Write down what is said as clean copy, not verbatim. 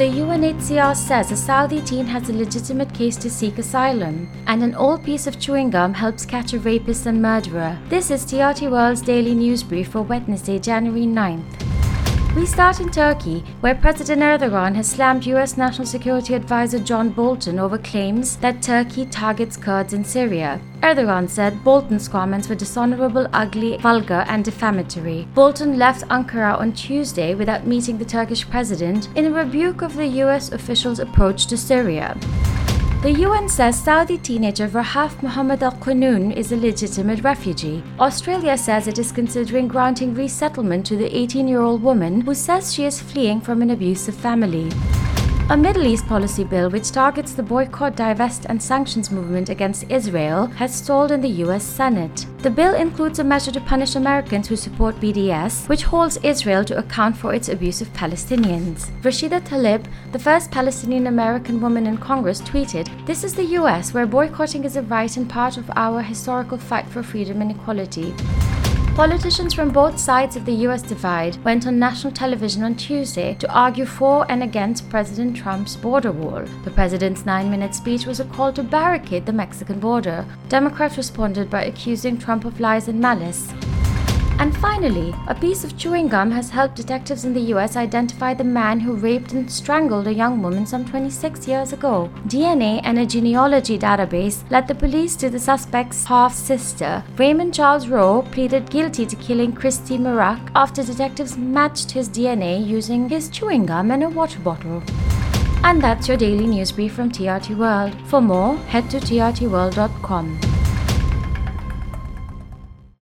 The UNHCR says a Saudi teen has a legitimate case to seek asylum, and an old piece of chewing gum helps catch a rapist and murderer. This is TRT World's daily news brief for Wednesday, January 9th. We start in Turkey, where President Erdogan has slammed US National Security Advisor John Bolton over claims that Turkey targets Kurds in Syria. Erdogan said Bolton's comments were dishonorable, ugly, vulgar, and defamatory. Bolton left Ankara on Tuesday without meeting the Turkish president in a rebuke of the US officials' approach to Syria. The UN says Saudi teenager Rahaf Mohammed Al-Qunun is a legitimate refugee. Australia says it is considering granting resettlement to the 18-year-old woman who says she is fleeing from an abusive family. A Middle East policy bill which targets the boycott, divest, and sanctions movement against Israel has stalled in the US Senate. The bill includes a measure to punish Americans who support BDS, which holds Israel to account for its abuse of Palestinians. Rashida Tlaib, the first Palestinian-American woman in Congress, tweeted, "This is the US, where boycotting is a right and part of our historical fight for freedom and equality." Politicians from both sides of the US divide went on national television on Tuesday to argue for and against President Trump's border wall. The president's 9-minute speech was a call to barricade the Mexican border. Democrats responded by accusing Trump of lies and malice. And finally, a piece of chewing gum has helped detectives in the US identify the man who raped and strangled a young woman some 26 years ago. DNA and a genealogy database led the police to the suspect's half-sister. Raymond Charles Rowe pleaded guilty to killing Christy Marak after detectives matched his DNA using his chewing gum and a water bottle. And that's your daily news brief from TRT World. For more, head to trtworld.com.